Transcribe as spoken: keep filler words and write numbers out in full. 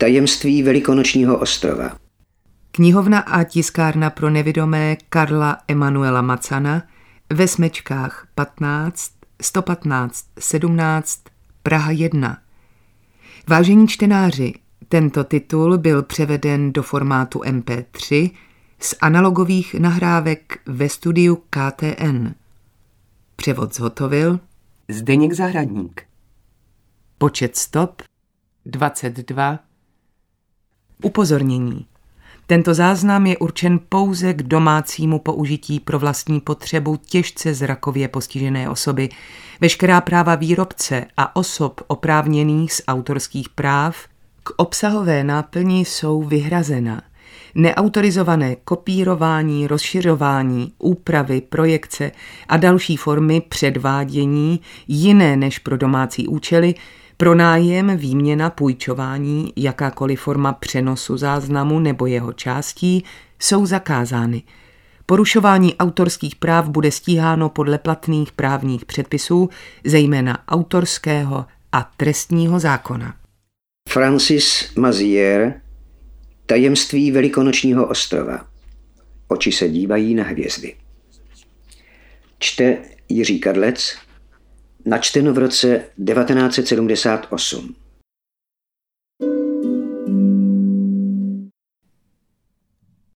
Tajemství Velikonočního ostrova. Knihovna a tiskárna pro nevidomé Karla Emanuela Macana ve Smečkách patnáct, sto patnáct, sedmnáct, Praha jedna. Vážení čtenáři, tento titul byl převeden do formátu em pé tři z analogových nahrávek ve studiu K T N. Převod zhotovil Zdeněk Zahradník. Počet stop dvacet dva. Upozornění. Tento záznam je určen pouze k domácímu použití pro vlastní potřebu těžce zrakově postižené osoby. Veškerá práva výrobce a osob oprávněných z autorských práv k obsahové náplni jsou vyhrazena. Neautorizované kopírování, rozšiřování, úpravy, projekce a další formy předvádění jiné než pro domácí účely, pronájem, výměna, půjčování, jakákoliv forma přenosu záznamu nebo jeho částí jsou zakázány. Porušování autorských práv bude stíháno podle platných právních předpisů, zejména autorského a trestního zákona. Francis Mazière, Tajemství Velikonočního ostrova. Oči se dívají na hvězdy. Čte Jiří Kadlec, načteno v roce devatenáct set sedmdesát osm.